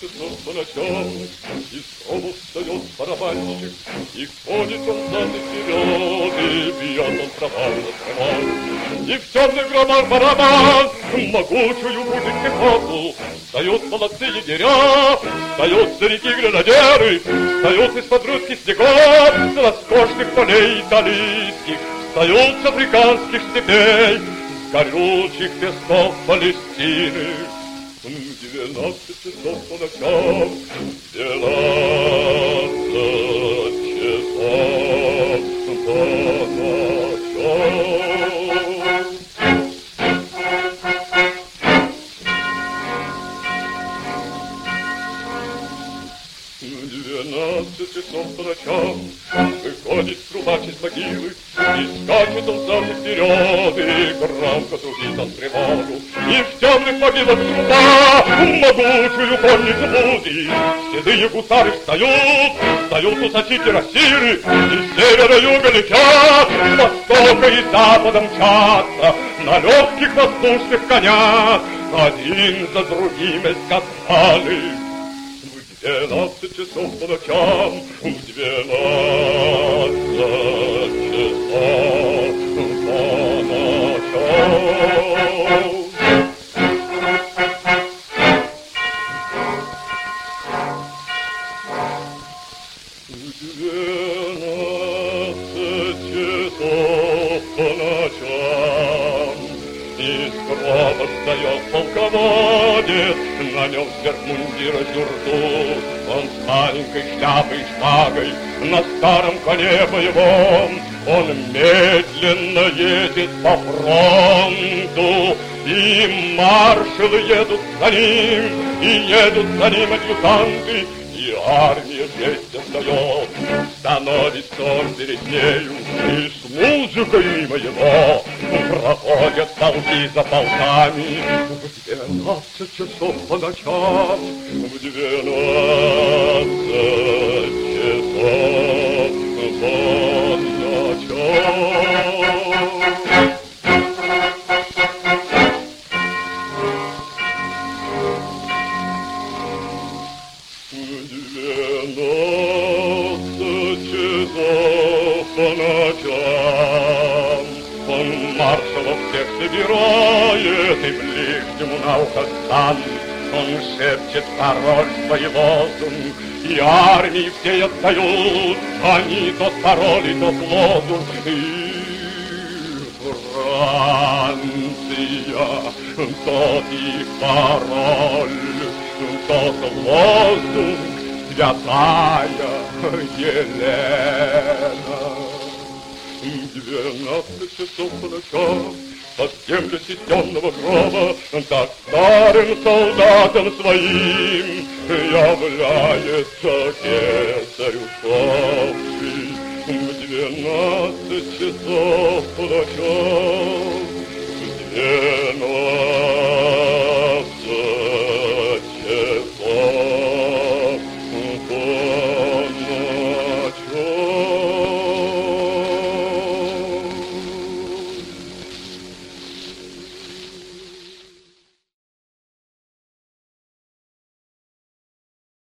часов по ночам, и снова встает барабанщик, и ходит он взад и вперед, и бьет он провально тремор. И в темный громах барабан могучую будет пехоту, встают молодцы егеря, встают старики-гренадеры, встают из-под русских снегов, с роскошных полей италийских, встают с африканских степей, с горючих песков Палестины. 12 часов по ночам, 12 часов по ночам. 12 часов по ночам выходит трубач из могилы, и скачет он взад и вперед, и громко трубит он тревогу. И в темных могилах труба могучую конницу будет. Седые гусары встают усачи кирасиры, и с севера юга летят, с востока и запада мчатся на легких воздушных конях, один за другим эскадраны. 12 часов по ночам, 12 часов по ночам. Встает полководец, на нем сверх мундира сюртук. Он с маленькой шляпой и шпагой на старом коне боевом. Он медленно едет по фронту, и маршалы едут за ним, и едут за ним адъютанты. И армия честь отдает, становится он перед нею, и с музыкой мимо его проходят полки за полками. В 12 часов по ночам, в 12 часов по ночам. Маршалов всех собирает и ближнему на ухо сан. Он шепчет пароль свой лозунг, и армии все отдают они тот пароль и тот лозунг. И Франция, тот их пароль, тот лозунг, святая Елена. 12 часов по ночам под землю системного гроба так старым солдатам своим является кесарь усопший. 12 часов по ночам, 12